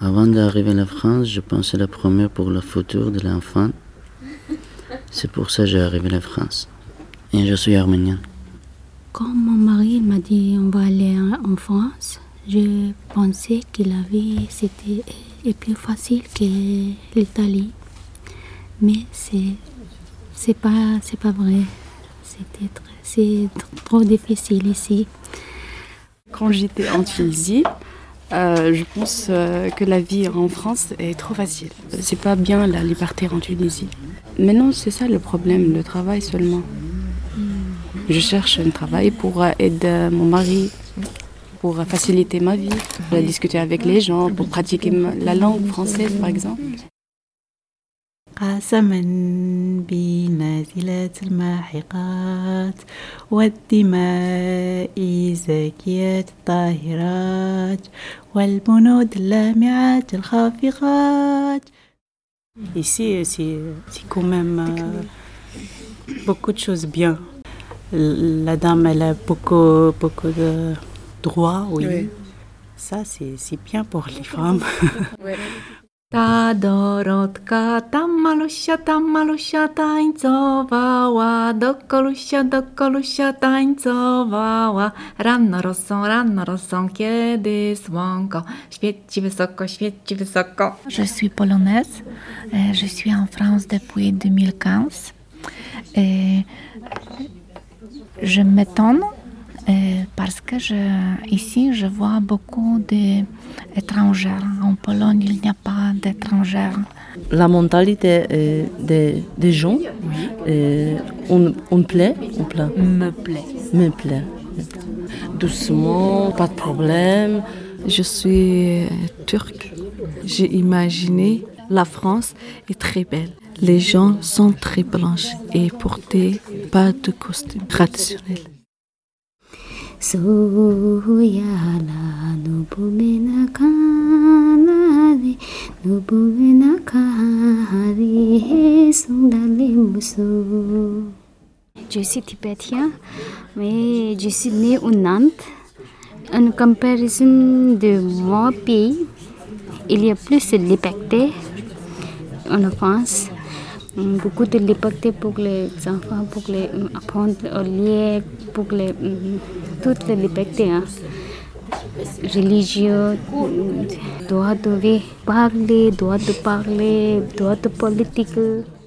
Avant d'arriver à la France, je pensais la première pour le futur de l'enfant. C'est pour ça que j'ai arrivé à la France. Et je suis arménien. Quand mon mari m'a dit on va aller en France, je pensais que la vie c'était plus facile que l'Italie. Mais c'est pas vrai. C'est trop difficile ici. Quand j'étais en Tunisie, je pense que la vie en France est trop facile. C'est pas bien la liberté en Tunisie. Maintenant, c'est ça le problème, le travail seulement. Je cherche un travail pour aider mon mari, pour faciliter ma vie, pour discuter avec les gens, pour pratiquer la langue française par exemple. قاسما بنازلات الماحقات والدماء زاكيات الطاهرات والبنود اللامعات الخافقات. Ici, c'est quand même beaucoup de choses bien. La dame, elle a beaucoup de droits, oui. Ça, c'est bien pour les femmes. Ta Dorotka tam malusia tańcowała, do kolusia tańcowała. Rano rosą, kiedy słonko świeci wysoko. Je suis polonaise, je suis en France depuis 2015. Je m'étonne parce que ici je vois beaucoup d'étrangers. En Pologne, il n'y a pas d'étrangers. La mentalité des gens, me plaît. Me plaît. Doucement, pas de problème. Je suis turque. J'ai imaginé la France est très belle. Les gens sont très blanches et portent pas de costume traditionnel. Soyala nubumena kanare nubumena kari sundale muso. Je suis tibétien, mais je suis né au Nantes. En comparaison de mon pays, il y a plus de liberté en France. Beaucoup de liberté pour les enfants, pour les apprendre au lire, pour toutes les libertés. Religieux, droit de parler, droit de politique.